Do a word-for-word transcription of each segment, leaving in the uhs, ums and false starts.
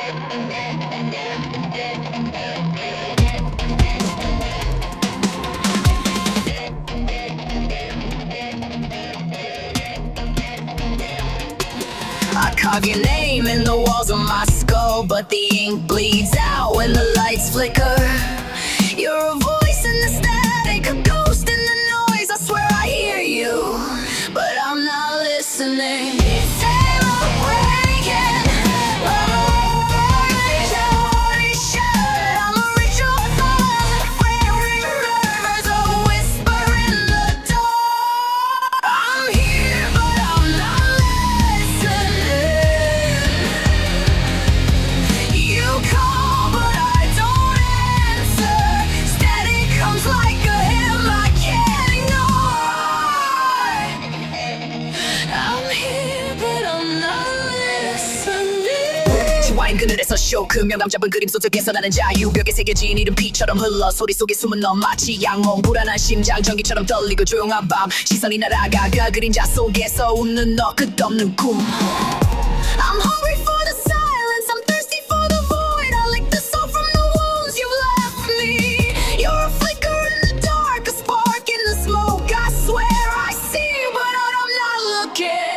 I carve your name in the walls of my skull, but the ink bleeds out when the lights flicker. You're a voice in the static, a ghost in the noise. I swear I hear you, but I'm not listening. 와인 그늘에서 쇼크 명감 잡은 그림 속에서 나는 자유벽에 새겨진 이름 피처럼 흘러 소리 속에 숨은 넌 마치 양몽 불안한 심장 전기처럼 떨리고 조용한 밤 시선이 날아가 그 그림자 속에서 웃는 너 끝없는 꿈 I'm hungry for the silence I'm thirsty for the void I lick the salt from the wounds you left me You're a flicker in the dark a spark in the smoke I swear I see you but I'm not looking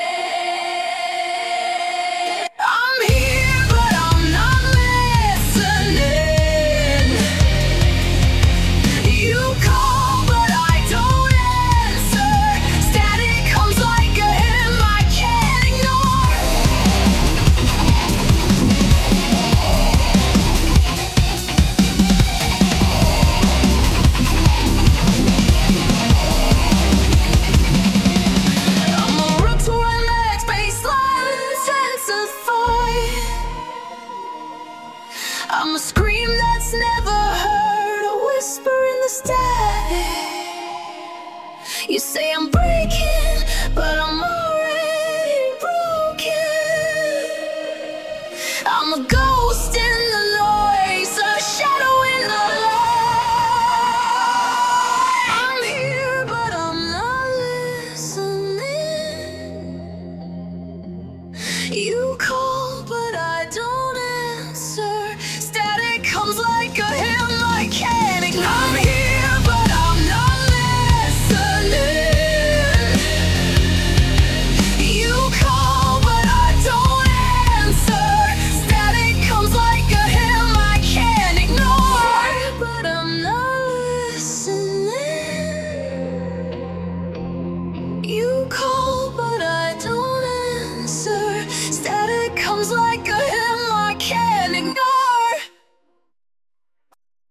I'm a scream that's never heard, a whisper in the static. You say I'm breaking, but I'm already broken. I'm a ghost in the noise, a shadow in the light. I'm here, but I'm not listening. You call, but I don't answer. Static comes like a hymn I can't ignore.